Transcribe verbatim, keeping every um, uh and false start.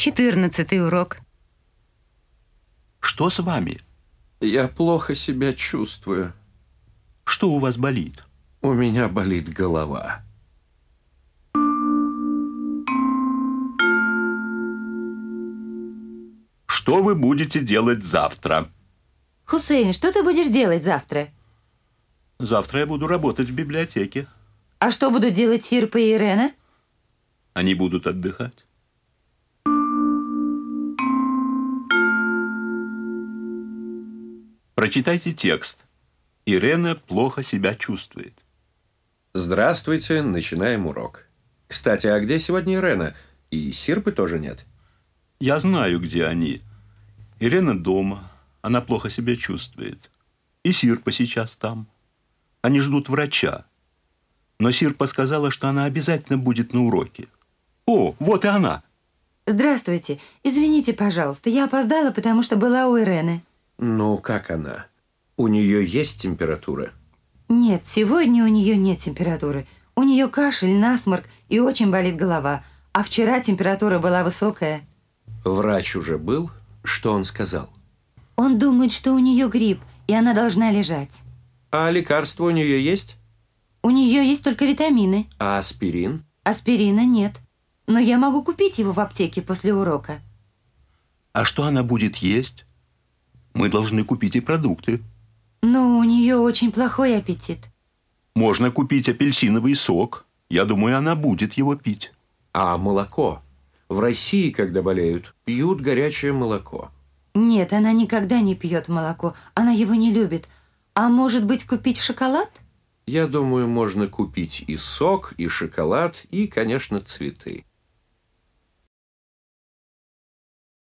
Четырнадцатый урок. Что с вами? Я плохо себя чувствую. Что у вас болит? У меня болит голова. Что вы будете делать завтра? Хусейн, что ты будешь делать завтра? Завтра я буду работать в библиотеке. А что будут делать Сирпа и Ирена? Они будут отдыхать. Прочитайте текст. Ирена плохо себя чувствует. Здравствуйте, начинаем урок. Кстати, а где сегодня Ирена? И Сирпы тоже нет? Я знаю, где они. Ирена дома. Она плохо себя чувствует. И Сирпа сейчас там. Они ждут врача. Но Сирпа сказала, что она обязательно будет на уроке. О, вот и она. Здравствуйте. Извините, пожалуйста, я опоздала, потому что была у Ирены. Ну, как она? У нее есть температура? Нет, сегодня у нее нет температуры. У нее кашель, насморк и очень болит голова. А вчера температура была высокая. Врач уже был? Что он сказал? Он думает, что у нее грипп, и она должна лежать. А лекарства у нее есть? У нее есть только витамины. А аспирин? Аспирина нет. Но я могу купить его в аптеке после урока. А что она будет есть? Мы должны купить и продукты. Но у нее очень плохой аппетит. Можно купить апельсиновый сок. Я думаю, она будет его пить. А молоко? В России, когда болеют, пьют горячее молоко. Нет, она никогда не пьет молоко. Она его не любит. А может быть, купить шоколад? Я думаю, можно купить и сок, и шоколад, и, конечно, цветы.